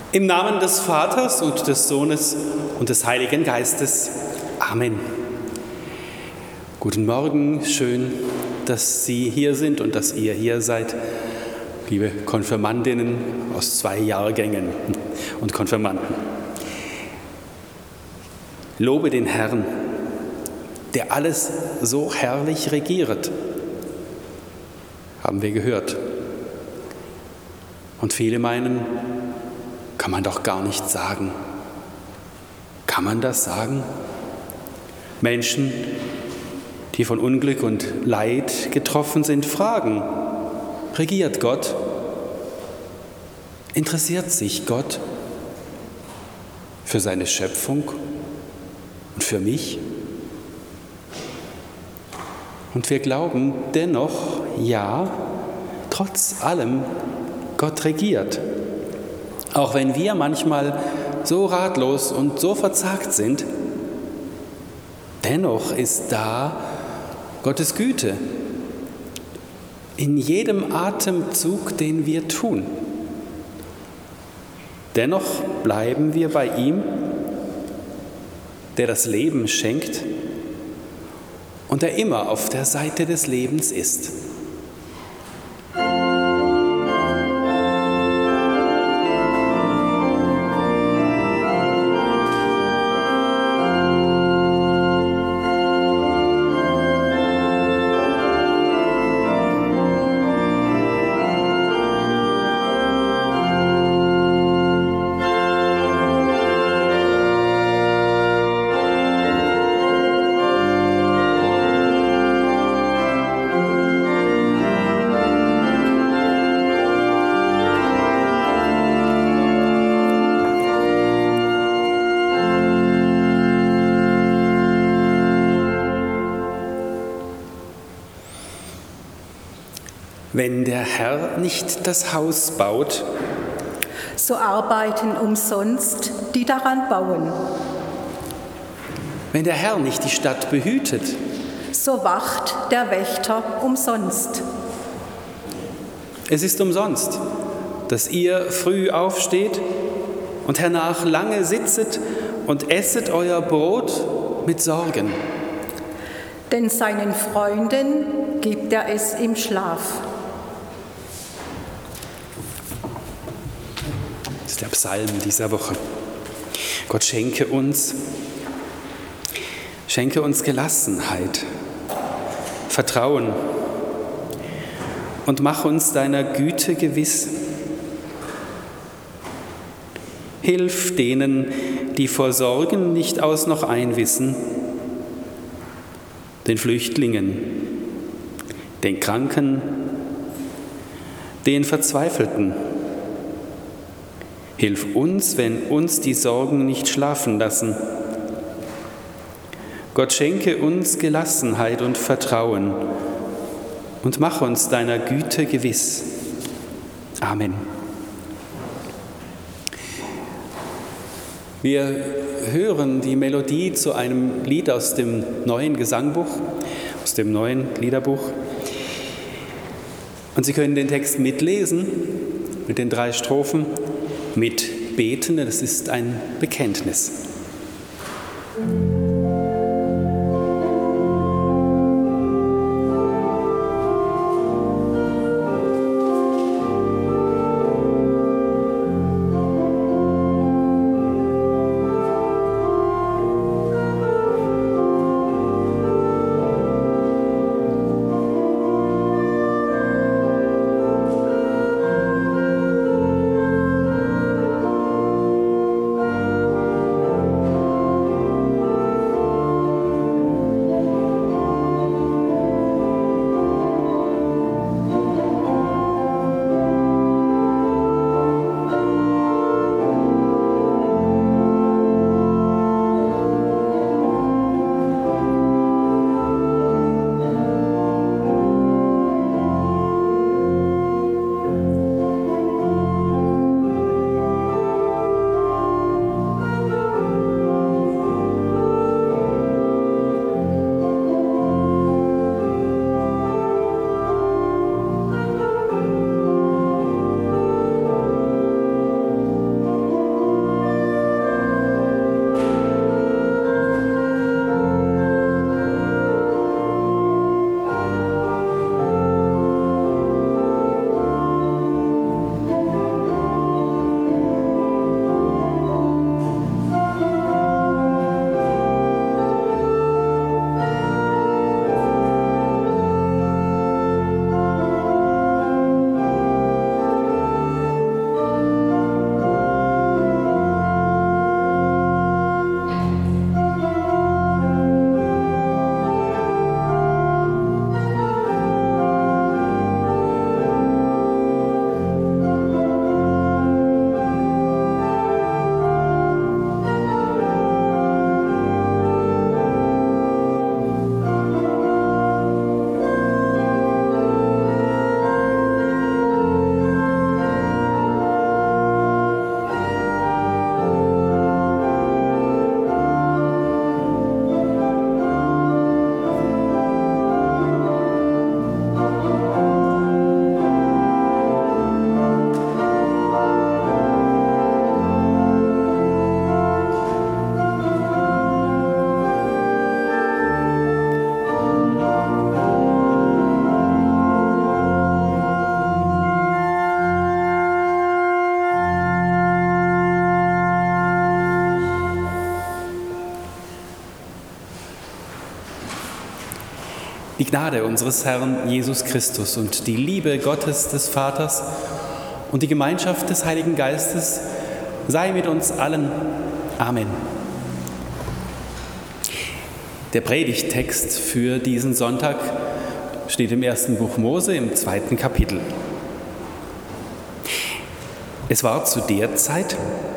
Im Namen des Vaters und des Sohnes und des Heiligen Geistes. Amen. Guten Morgen, schön, dass Sie hier sind und dass ihr hier seid, liebe Konfirmandinnen aus 2 Jahrgängen und Konfirmanden. Lobe den Herrn, der alles so herrlich regiert, haben wir gehört. Und viele meinen, kann man doch gar nicht sagen. Kann man das sagen? Menschen, die von Unglück und Leid getroffen sind, fragen, regiert Gott? Interessiert sich Gott für seine Schöpfung und für mich? Und wir glauben dennoch, ja, trotz allem, Gott regiert. Auch wenn wir manchmal so ratlos und so verzagt sind, dennoch ist da Gottes Güte in jedem Atemzug, den wir tun. Dennoch bleiben wir bei ihm, der das Leben schenkt und der immer auf der Seite des Lebens ist. Wenn der Herr nicht das Haus baut, so arbeiten umsonst, die daran bauen. Wenn der Herr nicht die Stadt behütet, so wacht der Wächter umsonst. Es ist umsonst, dass ihr früh aufsteht und hernach lange sitzet und esset euer Brot mit Sorgen. Denn seinen Freunden gibt er es im Schlaf. Das ist der Psalm dieser Woche. Gott schenke uns Gelassenheit, Vertrauen und mach uns deiner Güte gewiss. Hilf denen, die vor Sorgen nicht aus noch ein wissen, den Flüchtlingen, den Kranken, den Verzweifelten. Hilf uns, wenn uns die Sorgen nicht schlafen lassen. Gott schenke uns Gelassenheit und Vertrauen und mach uns deiner Güte gewiss. Amen. Wir hören die Melodie zu einem Lied aus dem neuen Gesangbuch, aus dem neuen Liederbuch. Und Sie können den Text mitlesen mit den 3 Strophen. Mitbeten, das ist ein Bekenntnis. Die Gnade unseres Herrn Jesus Christus und die Liebe Gottes des Vaters und die Gemeinschaft des Heiligen Geistes sei mit uns allen. Amen. Der Predigttext für diesen Sonntag steht im 1. Buch Mose im 2. Kapitel. Es war zu der Zeit,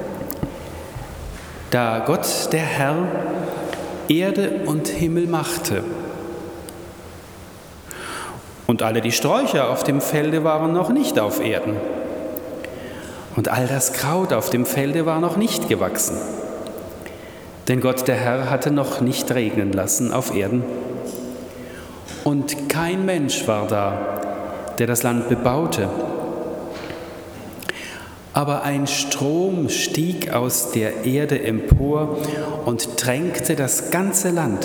da Gott, der Herr, Erde und Himmel machte. Und alle die Sträucher auf dem Felde waren noch nicht auf Erden. Und all das Kraut auf dem Felde war noch nicht gewachsen. Denn Gott, der Herr, hatte noch nicht regnen lassen auf Erden. Und kein Mensch war da, der das Land bebaute. Aber ein Strom stieg aus der Erde empor und tränkte das ganze Land.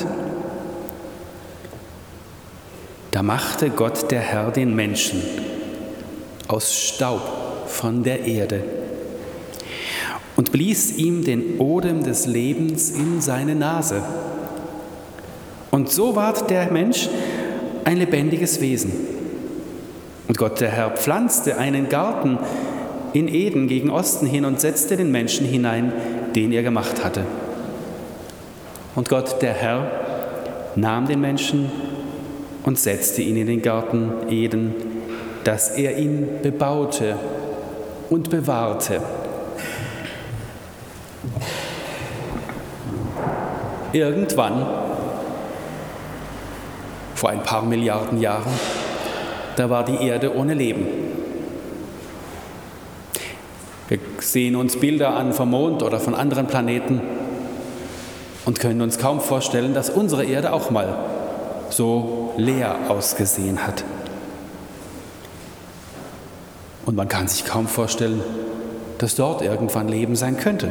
Da machte Gott, der Herr, den Menschen aus Staub von der Erde und blies ihm den Odem des Lebens in seine Nase. Und so ward der Mensch ein lebendiges Wesen. Und Gott, der Herr, pflanzte einen Garten in Eden gegen Osten hin und setzte den Menschen hinein, den er gemacht hatte. Und Gott, der Herr, nahm den Menschen und setzte ihn in den Garten Eden, dass er ihn bebaute und bewahrte. Irgendwann, vor ein paar Milliarden Jahren, da war die Erde ohne Leben. Wir sehen uns Bilder an vom Mond oder von anderen Planeten und können uns kaum vorstellen, dass unsere Erde auch mal so leer ausgesehen hat. Und man kann sich kaum vorstellen, dass dort irgendwann Leben sein könnte.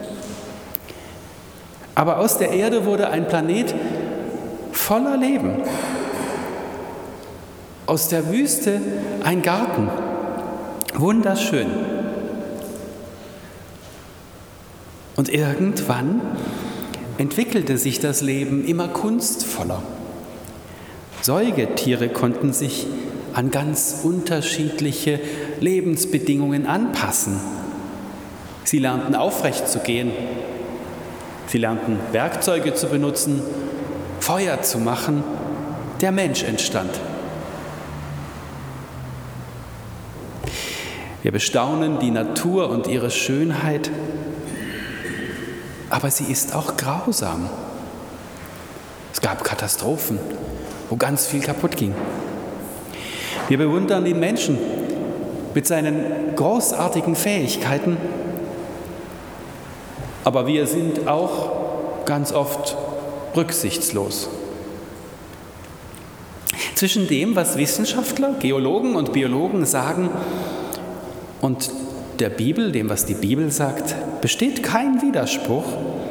Aber aus der Erde wurde ein Planet voller Leben. Aus der Wüste ein Garten, wunderschön. Und irgendwann entwickelte sich das Leben immer kunstvoller. Säugetiere konnten sich an ganz unterschiedliche Lebensbedingungen anpassen. Sie lernten aufrecht zu gehen. Sie lernten Werkzeuge zu benutzen, Feuer zu machen. Der Mensch entstand. Wir bestaunen die Natur und ihre Schönheit, aber sie ist auch grausam. Es gab Katastrophen, wo ganz viel kaputt ging. Wir bewundern den Menschen mit seinen großartigen Fähigkeiten, aber wir sind auch ganz oft rücksichtslos. Zwischen dem, was Wissenschaftler, Geologen und Biologen sagen, und der Bibel, dem, was die Bibel sagt, besteht kein Widerspruch.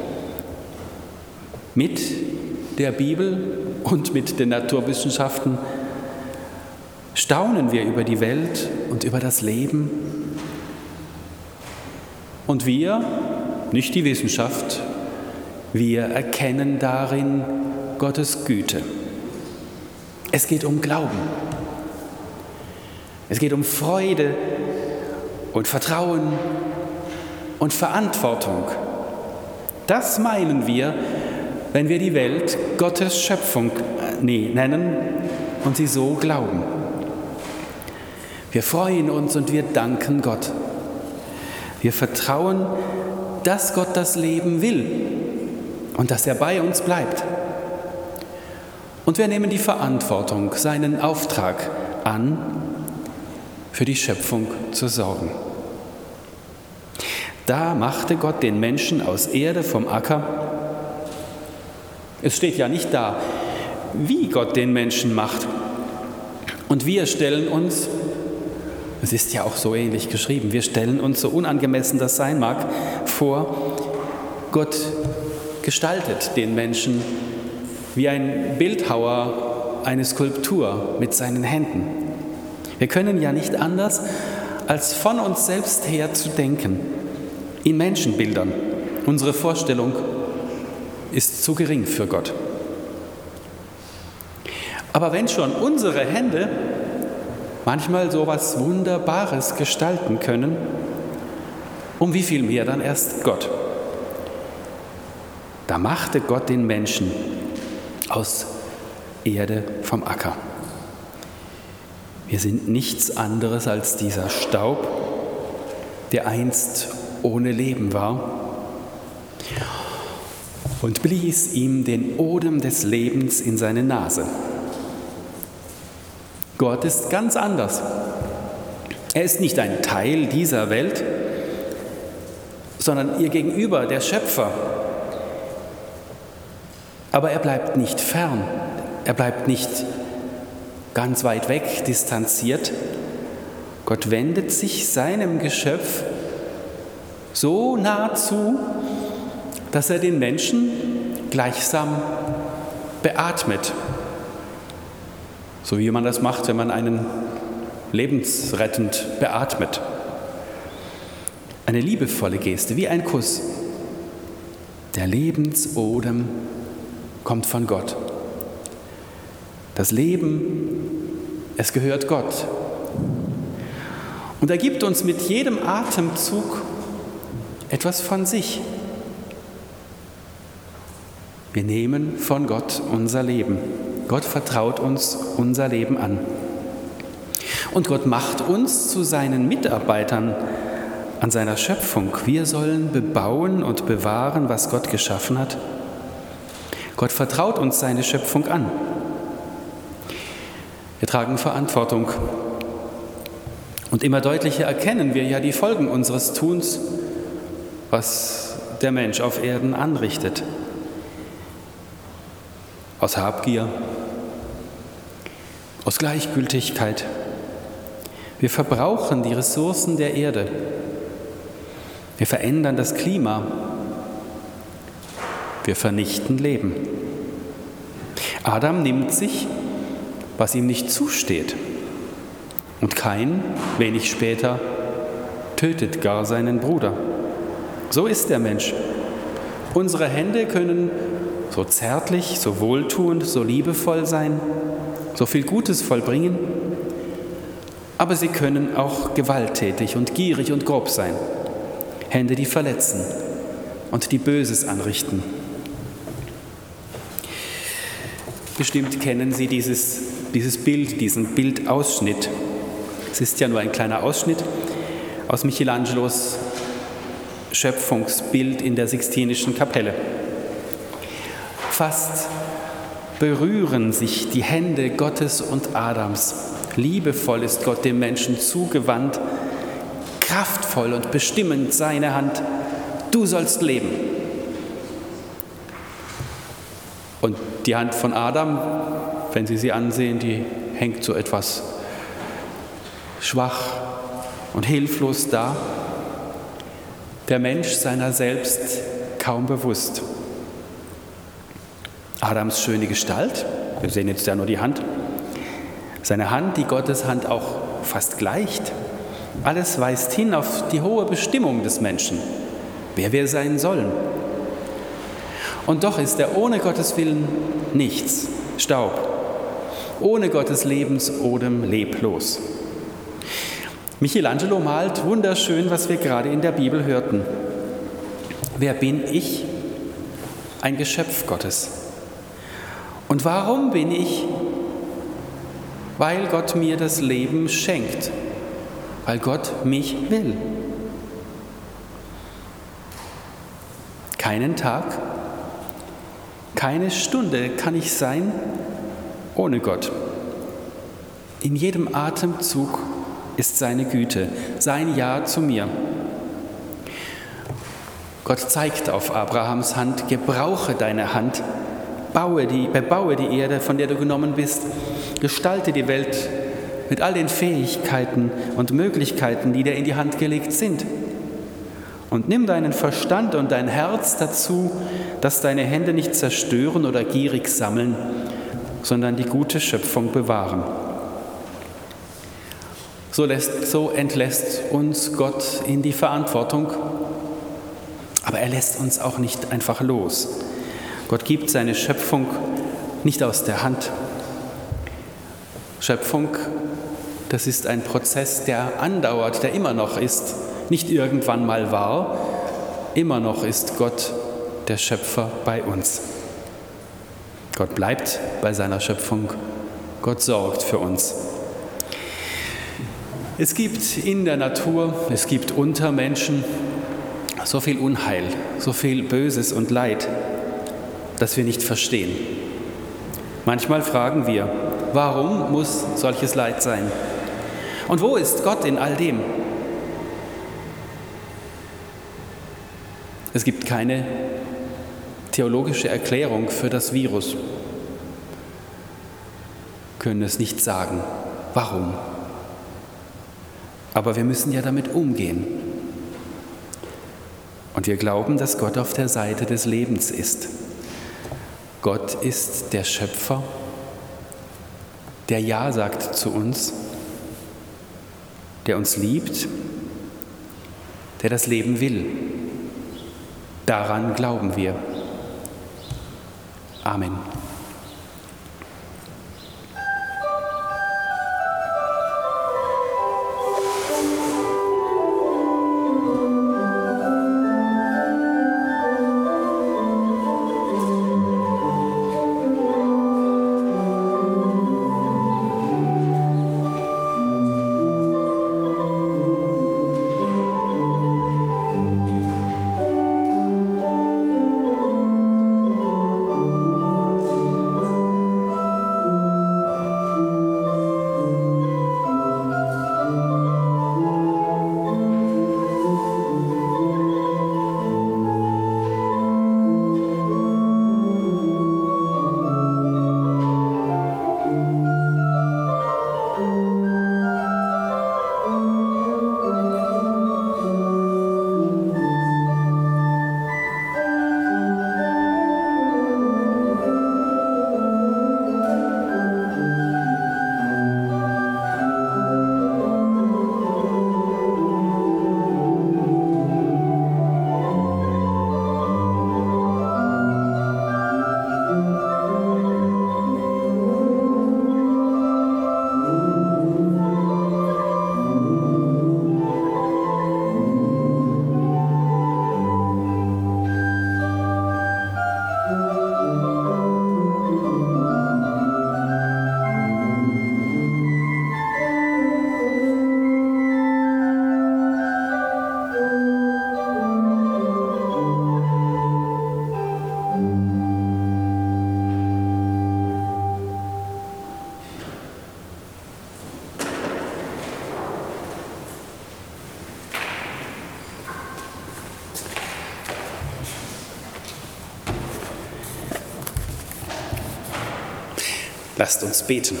Mit der Bibel und mit den Naturwissenschaften staunen wir über die Welt und über das Leben. Und wir, nicht die Wissenschaft, wir erkennen darin Gottes Güte. Es geht um Glauben. Es geht um Freude und Vertrauen und Verantwortung. Das meinen wir, wenn wir die Welt Gottes Schöpfung nennen und sie so glauben. Wir freuen uns und wir danken Gott. Wir vertrauen, dass Gott das Leben will und dass er bei uns bleibt. Und wir nehmen die Verantwortung, seinen Auftrag an, für die Schöpfung zu sorgen. Da machte Gott den Menschen aus Erde vom Acker. Es steht ja nicht da, wie Gott den Menschen macht. Und wir stellen uns, es ist ja auch so ähnlich geschrieben, wir stellen uns, so unangemessen das sein mag, vor, Gott gestaltet den Menschen wie ein Bildhauer eine Skulptur mit seinen Händen. Wir können ja nicht anders, als von uns selbst her zu denken, in Menschenbildern. Unsere Vorstellung ist zu gering für Gott. Aber wenn schon unsere Hände manchmal so was Wunderbares gestalten können, um wie viel mehr dann erst Gott? Da machte Gott den Menschen aus Erde vom Acker. Wir sind nichts anderes als dieser Staub, der einst ohne Leben war, und blies ihm den Odem des Lebens in seine Nase. Gott ist ganz anders. Er ist nicht ein Teil dieser Welt, sondern ihr Gegenüber, der Schöpfer. Aber er bleibt nicht fern, er bleibt nicht ganz weit weg, distanziert. Gott wendet sich seinem Geschöpf so nah zu, dass er den Menschen gleichsam beatmet. So wie man das macht, wenn man einen lebensrettend beatmet. Eine liebevolle Geste, wie ein Kuss. Der Lebensodem kommt von Gott. Das Leben, es gehört Gott. Und er gibt uns mit jedem Atemzug etwas von sich. Wir nehmen von Gott unser Leben. Gott vertraut uns unser Leben an. Und Gott macht uns zu seinen Mitarbeitern an seiner Schöpfung. Wir sollen bebauen und bewahren, was Gott geschaffen hat. Gott vertraut uns seine Schöpfung an. Wir tragen Verantwortung. Und immer deutlicher erkennen wir ja die Folgen unseres Tuns, was der Mensch auf Erden anrichtet. Aus Habgier, aus Gleichgültigkeit. Wir verbrauchen die Ressourcen der Erde. Wir verändern das Klima. Wir vernichten Leben. Adam nimmt sich, was ihm nicht zusteht. Und Kain, wenig später, tötet gar seinen Bruder. So ist der Mensch. Unsere Hände können so zärtlich, so wohltuend, so liebevoll sein, so viel Gutes vollbringen, aber sie können auch gewalttätig und gierig und grob sein. Hände, die verletzen und die Böses anrichten. Bestimmt kennen Sie dieses Bild, diesen Bildausschnitt. Es ist ja nur ein kleiner Ausschnitt aus Michelangelos Schöpfungsbild in der Sixtinischen Kapelle. Fast berühren sich die Hände Gottes und Adams. Liebevoll ist Gott dem Menschen zugewandt, kraftvoll und bestimmend seine Hand. Du sollst leben. Und die Hand von Adam, wenn Sie sie ansehen, die hängt so etwas schwach und hilflos da. Der Mensch seiner selbst kaum bewusst. Adams schöne Gestalt, wir sehen jetzt ja nur die Hand, seine Hand, die Gottes Hand auch fast gleicht. Alles weist hin auf die hohe Bestimmung des Menschen, wer wir sein sollen. Und doch ist er ohne Gottes Willen nichts, Staub, ohne Gottes Lebensodem leblos. Michelangelo malt wunderschön, was wir gerade in der Bibel hörten. Wer bin ich? Ein Geschöpf Gottes. Und warum bin ich? Weil Gott mir das Leben schenkt, weil Gott mich will. Keinen Tag, keine Stunde kann ich sein ohne Gott. In jedem Atemzug ist seine Güte, sein Ja zu mir. Gott zeigt auf Abrahams Hand, gebrauche deine Hand, bebaue die Erde, von der du genommen bist, gestalte die Welt mit all den Fähigkeiten und Möglichkeiten, die dir in die Hand gelegt sind. Und nimm deinen Verstand und dein Herz dazu, dass deine Hände nicht zerstören oder gierig sammeln, sondern die gute Schöpfung bewahren. So entlässt uns Gott in die Verantwortung, aber er lässt uns auch nicht einfach los. Gott gibt seine Schöpfung nicht aus der Hand. Schöpfung, das ist ein Prozess, der andauert, der immer noch ist, nicht irgendwann mal war, immer noch ist Gott, der Schöpfer, bei uns. Gott bleibt bei seiner Schöpfung, Gott sorgt für uns. Es gibt in der Natur, es gibt unter Menschen so viel Unheil, so viel Böses und Leid, das wir nicht verstehen. Manchmal fragen wir, warum muss solches Leid sein? Und wo ist Gott in all dem? Es gibt keine theologische Erklärung für das Virus. Wir können es nicht sagen. Warum? Aber wir müssen ja damit umgehen. Und wir glauben, dass Gott auf der Seite des Lebens ist. Gott ist der Schöpfer, der Ja sagt zu uns, der uns liebt, der das Leben will. Daran glauben wir. Amen. Lasst uns beten.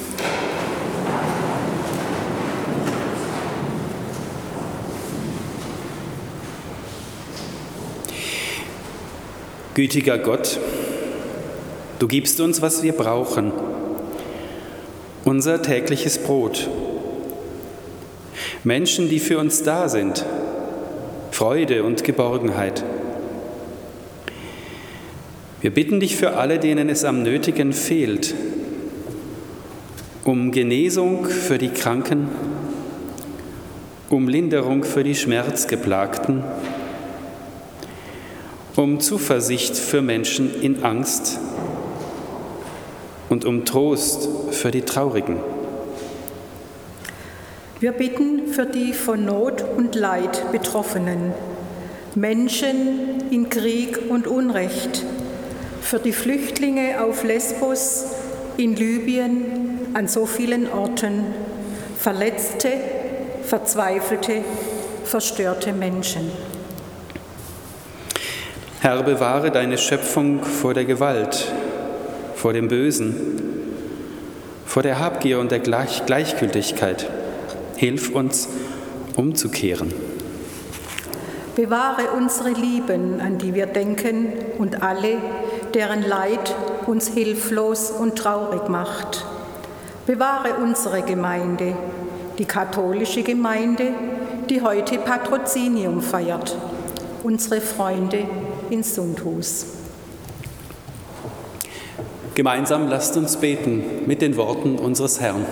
Gütiger Gott, du gibst uns, was wir brauchen, unser tägliches Brot. Menschen, die für uns da sind, Freude und Geborgenheit. Wir bitten dich für alle, denen es am Nötigen fehlt, um Genesung für die Kranken, um Linderung für die Schmerzgeplagten, um Zuversicht für Menschen in Angst und um Trost für die Traurigen. Wir bitten für die von Not und Leid Betroffenen, Menschen in Krieg und Unrecht, für die Flüchtlinge auf Lesbos, in Libyen, an so vielen Orten, verletzte, verzweifelte, verstörte Menschen. Herr, bewahre deine Schöpfung vor der Gewalt, vor dem Bösen, vor der Habgier und der Gleichgültigkeit. Hilf uns, umzukehren. Bewahre unsere Lieben, an die wir denken, und alle, deren Leid uns hilflos und traurig macht. Bewahre unsere Gemeinde, die katholische Gemeinde, die heute Patrozinium feiert, unsere Freunde in Sundhus. Gemeinsam lasst uns beten mit den Worten unseres Herrn.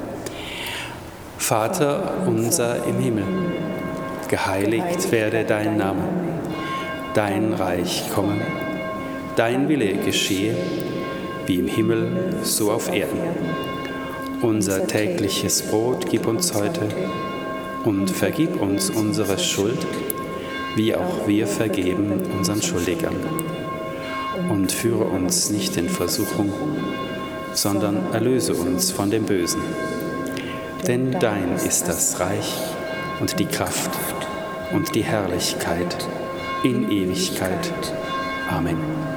Vater unser im Himmel, geheiligt werde dein Name, dein Reich komme, dein Wille geschehe, wie im Himmel, so auf Erden. Unser tägliches Brot gib uns heute und vergib uns unsere Schuld, wie auch wir vergeben unseren Schuldigern. Und führe uns nicht in Versuchung, sondern erlöse uns von dem Bösen. Denn dein ist das Reich und die Kraft und die Herrlichkeit in Ewigkeit. Amen.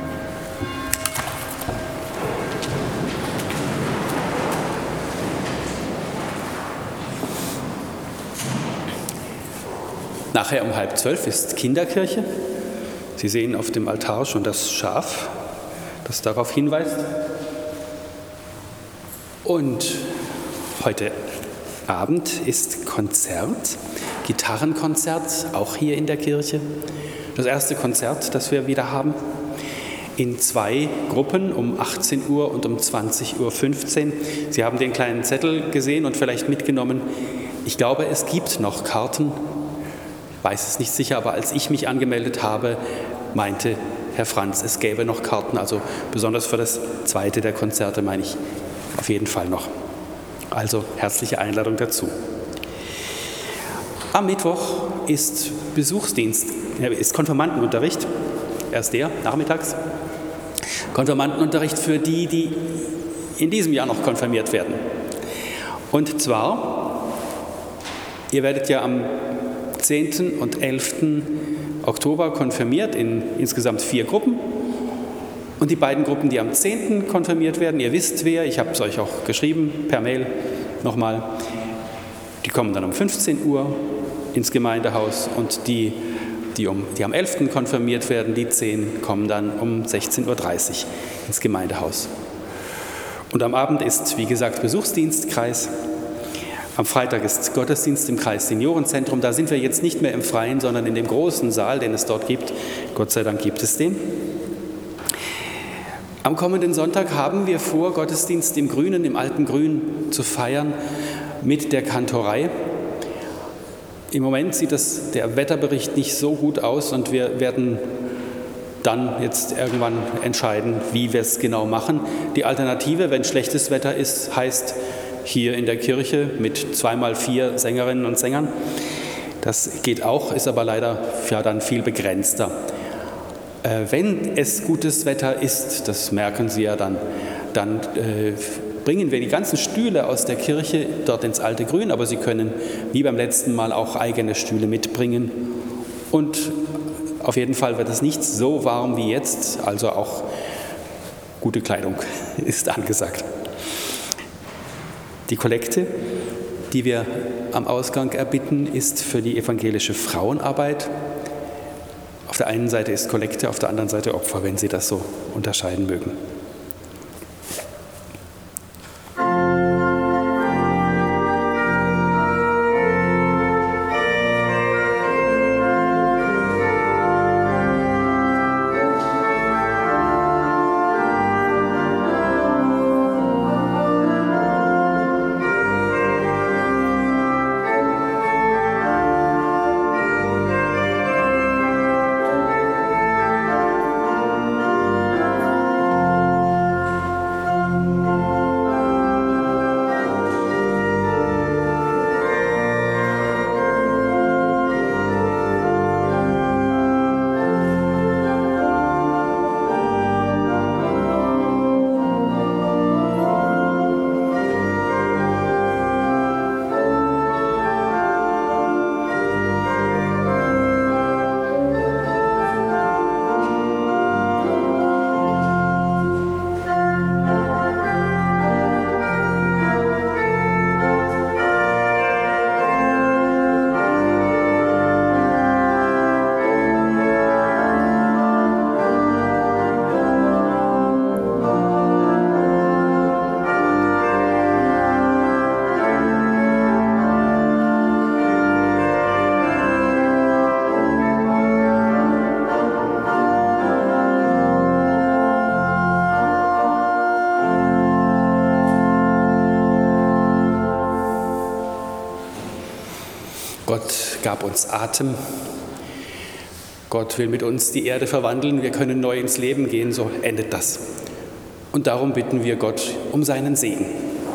Nachher um 11:30 ist Kinderkirche. Sie sehen auf dem Altar schon das Schaf, das darauf hinweist. Und heute Abend ist Konzert, Gitarrenkonzert, auch hier in der Kirche. Das erste Konzert, das wir wieder haben, in 2 Gruppen um 18 Uhr und um 20:15 Uhr. Sie haben den kleinen Zettel gesehen und vielleicht mitgenommen. Ich glaube, es gibt noch Karten. Ich weiß es nicht sicher, aber als ich mich angemeldet habe, meinte Herr Franz, es gäbe noch Karten. Also besonders für das zweite der Konzerte meine ich auf jeden Fall noch. Also herzliche Einladung dazu. Am Mittwoch ist Besuchsdienst, ist Konfirmandenunterricht, erst der, nachmittags. Konfirmandenunterricht für die, die in diesem Jahr noch konfirmiert werden. Und zwar, ihr werdet ja am 10. und 11. Oktober konfirmiert in insgesamt 4 Gruppen. Und die beiden Gruppen, die am 10. konfirmiert werden, ihr wisst wer, ich habe es euch auch geschrieben, per Mail nochmal, die kommen dann um 15 Uhr ins Gemeindehaus und die am 11. konfirmiert werden, die 10, kommen dann um 16:30 Uhr ins Gemeindehaus. Und am Abend ist, wie gesagt, Besuchsdienstkreis. Am Freitag ist Gottesdienst im Kreis Seniorenzentrum. Da sind wir jetzt nicht mehr im Freien, sondern in dem großen Saal, den es dort gibt. Gott sei Dank gibt es den. Am kommenden Sonntag haben wir vor, Gottesdienst im Grünen, im Alten Grün zu feiern mit der Kantorei. Im Moment sieht der Wetterbericht nicht so gut aus und wir werden dann jetzt irgendwann entscheiden, wie wir es genau machen. Die Alternative, wenn schlechtes Wetter ist, heißt hier in der Kirche mit 2x4 Sängerinnen und Sängern. Das geht auch, ist aber leider dann viel begrenzter. Wenn es gutes Wetter ist, das merken Sie ja dann bringen wir die ganzen Stühle aus der Kirche dort ins Alte Grün, aber Sie können wie beim letzten Mal auch eigene Stühle mitbringen. Und auf jeden Fall wird es nicht so warm wie jetzt, also auch gute Kleidung ist angesagt. Die Kollekte, die wir am Ausgang erbitten, ist für die evangelische Frauenarbeit. Auf der einen Seite ist Kollekte, auf der anderen Seite Opfer, wenn Sie das so unterscheiden mögen. Gott gab uns Atem. Gott will mit uns die Erde verwandeln. Wir können neu ins Leben gehen, so endet das. Und darum bitten wir Gott um seinen Segen.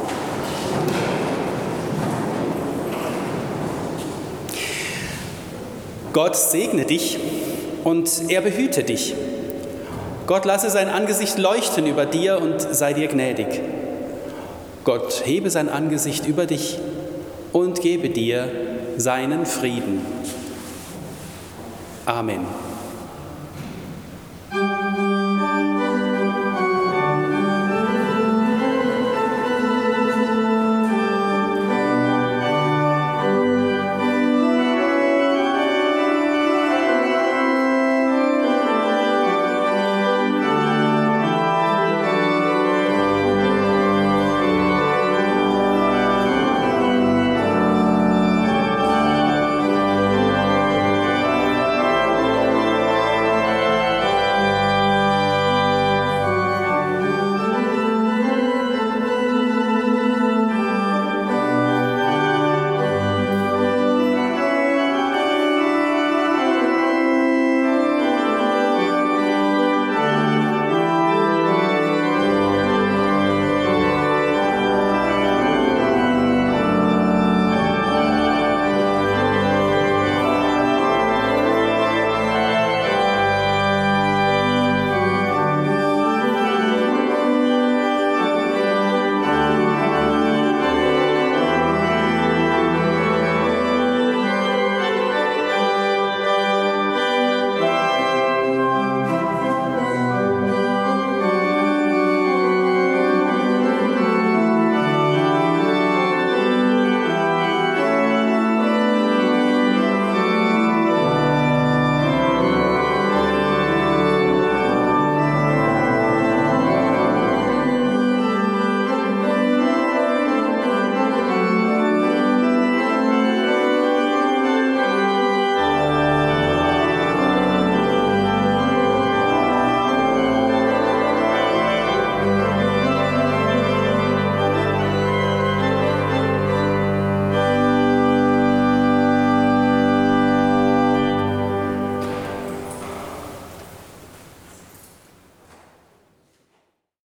Gott segne dich und er behüte dich. Gott lasse sein Angesicht leuchten über dir und sei dir gnädig. Gott hebe sein Angesicht über dich und gebe dir seinen Frieden. Amen.